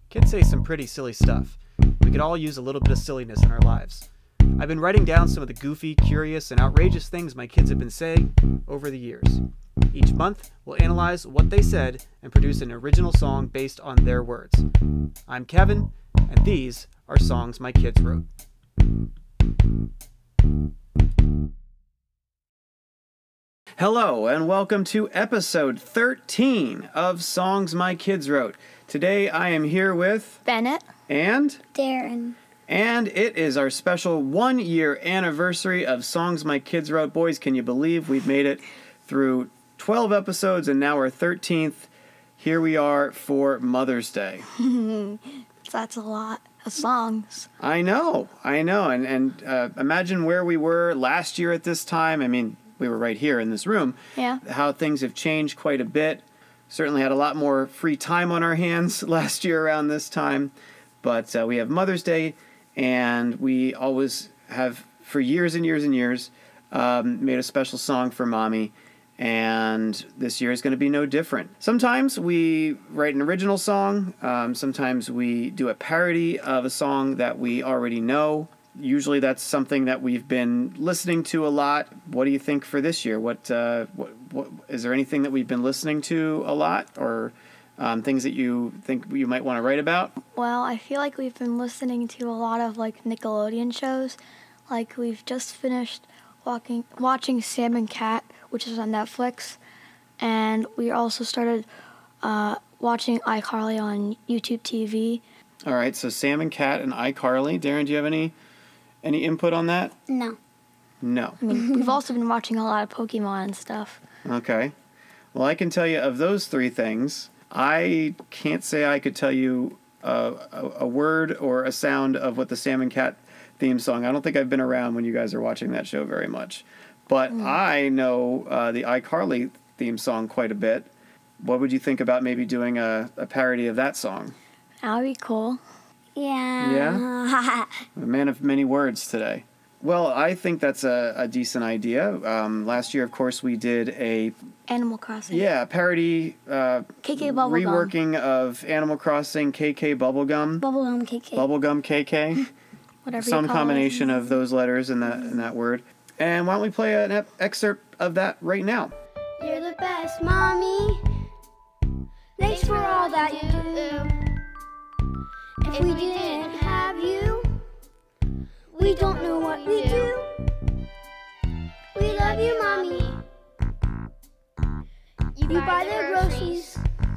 Kids say some pretty silly stuff. We could all use a little bit of silliness in our lives. I've been writing down some of the goofy, curious, and outrageous things my kids have been saying over the years. Each month, we'll analyze what they said and produce an original song based on their words. I'm Kevin, and these are songs my kids wrote. Hello, and welcome to episode 13 of Songs My Kids Wrote. Today I am here with Bennett and Darren. And it is our special 1-year anniversary of Songs My Kids Wrote. Boys, can you believe we've made it through 12 episodes and now our 13th? Here we are for Mother's Day. That's a lot of songs. I know. And imagine where we were last year at this time. I mean, we were right here in this room. Yeah. How things have changed quite a bit. Certainly had a lot more free time on our hands last year around this time. But we have Mother's Day, and we always have, for years and years and years, made a special song for Mommy. And this year is going to be no different. Sometimes we write an original song. Sometimes we do a parody of a song that we already know. Usually that's something that we've been listening to a lot. What do you think for this year? What is there anything that we've been listening to a lot, or things that you think you might want to write about? Well, I feel like we've been listening to a lot of like Nickelodeon shows. Like we've just finished watching Sam and Cat, which is on Netflix, and we also started watching iCarly on YouTube TV. All right, so Sam and Cat and iCarly. Darren, do you have any input on that? No. No. I mean, we've also been watching a lot of Pokemon and stuff. Okay. Well, I can tell you of those three things, I can't say I could tell you a word or a sound of what the Sam and Cat theme song. I don't think I've been around when you guys are watching that show very much. But I know the iCarly theme song quite a bit. What would you think about maybe doing a parody of that song? That would be cool. Yeah. Yeah? A man of many words today. Well, I think that's a decent idea. Last year, of course, we did a Animal Crossing. Yeah, parody KK Bubblegum. reworking of Animal Crossing KK Bubblegum. Bubblegum KK. Bubblegum KK. Whatever Some you call combination of those letters in that word. And why don't we play an excerpt of that right now? You're the best, Mommy. Thanks for all that you do. If we didn't have you, we don't know what we do. We love you, Mommy. You buy the groceries,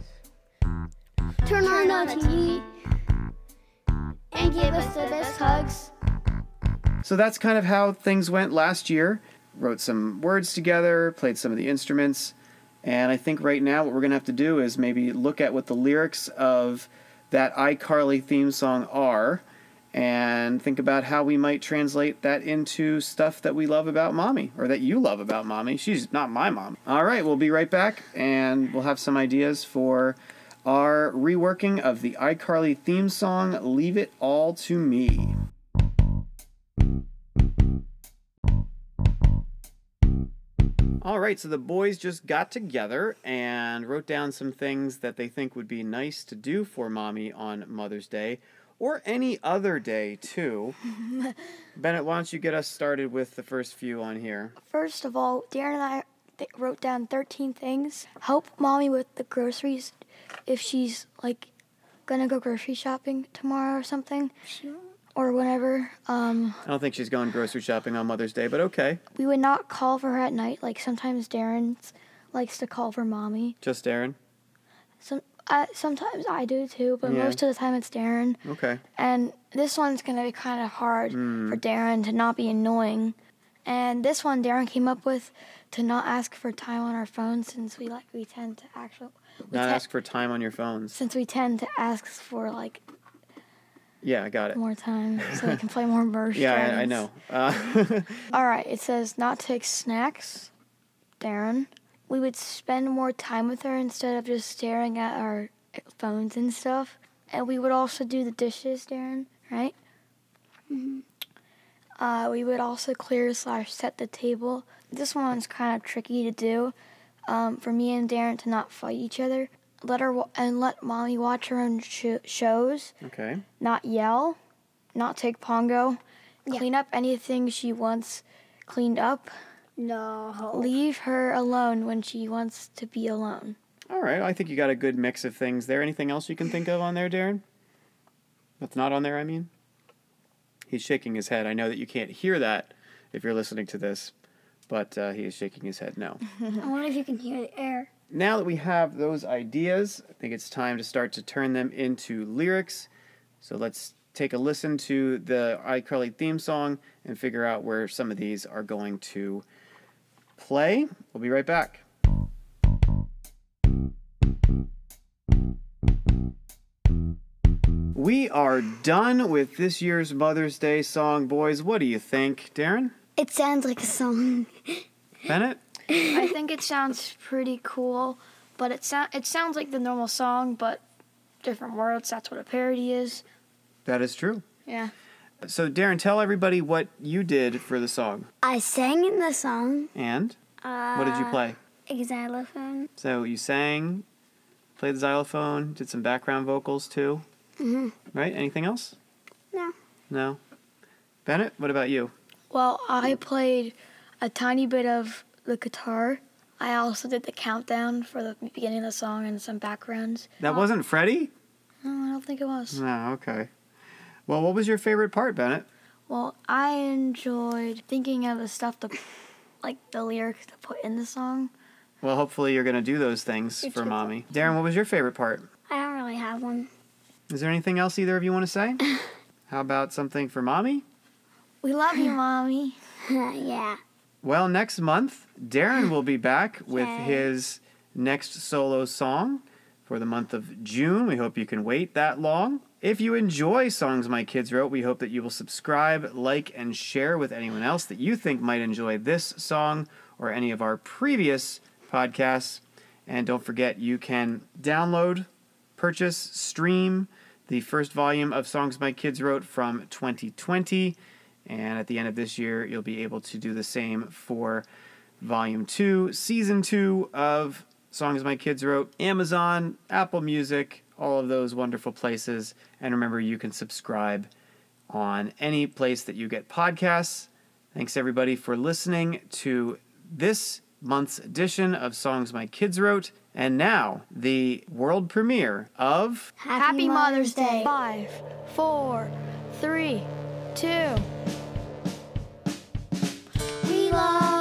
turn on the TV, and give us the best hugs. So that's kind of how things went last year. Wrote some words together, played some of the instruments, and I think right now what we're going to have to do is maybe look at what the lyrics of that iCarly theme song are, and think about how we might translate that into stuff that we love about Mommy, or that you love about Mommy. She's not my mom. All right, we'll be right back, and we'll have some ideas for our reworking of the iCarly theme song, Leave It All to Me. All right, so the boys just got together and wrote down some things that they think would be nice to do for Mommy on Mother's Day, or any other day, too. Bennett, why don't you get us started with the first few on here? First of all, Darren and I wrote down 13 things. Help Mommy with the groceries if she's, like, gonna go grocery shopping tomorrow or something. Sure. Or whenever. I don't think she's going grocery shopping on Mother's Day, but okay. We would not call for her at night. Like, sometimes Darren likes to call for Mommy. Just Darren? Sometimes I do, too, but Yeah. most of the time it's Darren. Okay. And this one's going to be kind of hard for Darren to not be annoying. And this one Darren came up with to not ask for time on our phones, since we tend to Ask for time on your phones. Since we tend to ask for, Yeah, I got it. more time so we can play more Merge Yeah, I Dragons. know. All right, it says not take snacks, Darren. We would spend more time with her instead of just staring at our phones and stuff. And we would also do the dishes, Darren, right? Mm-hmm. We would also clear/set the table. This one's kind of tricky to do. For me and Darren to not fight each other. let mommy watch her own shows. Okay. Not yell, not take Pongo, clean up anything she wants cleaned up. No. Leave her alone when she wants to be alone. All right. I think you got a good mix of things there. Anything else you can think of on there, Darren? That's not on there, I mean? He's shaking his head. I know that you can't hear that if you're listening to this, but he is shaking his head no. I wonder if you can hear the air. Now that we have those ideas, I think it's time to start to turn them into lyrics. So let's take a listen to the iCarly theme song and figure out where some of these are going to play. We'll be right back. We are done with this year's Mother's Day song, boys. What do you think, Darren? It sounds like a song. Bennett? I think it sounds pretty cool, but it sounds like the normal song, but different words. That's what a parody is. That is true. Yeah. So, Darren, tell everybody what you did for the song. I sang in the song. And? What did you play? A xylophone. So you sang, played the xylophone, did some background vocals too. Mm-hmm. Right? Anything else? No. No. Bennett, what about you? Well, I played a tiny bit of the guitar. I also did the countdown for the beginning of the song and some backgrounds. That wasn't Freddie? No, I don't think it was. No, okay. Well, what was your favorite part, Bennett? Well, I enjoyed thinking of the stuff like the lyrics to put in the song. Well, hopefully you're going to do those things for Mommy. Darren, what was your favorite part? I don't really have one. Is there anything else either of you want to say? How about something for Mommy? We love you, Mommy. Yeah. Well, next month, Darren will be back with Yay. his next solo song for the month of June. We hope you can wait that long. If you enjoy Songs My Kids Wrote, we hope that you will subscribe, like, and share with anyone else that you think might enjoy this song or any of our previous podcasts. And don't forget, you can download, purchase, stream the first volume of Songs My Kids Wrote from 2020. And at the end of this year, you'll be able to do the same for Volume 2, Season 2 of Songs My Kids Wrote, Amazon, Apple Music, all of those wonderful places. And remember, you can subscribe on any place that you get podcasts. Thanks, everybody, for listening to this month's edition of Songs My Kids Wrote. And now, the world premiere of Happy Mother's Day. 5, 4, 3, 2. We love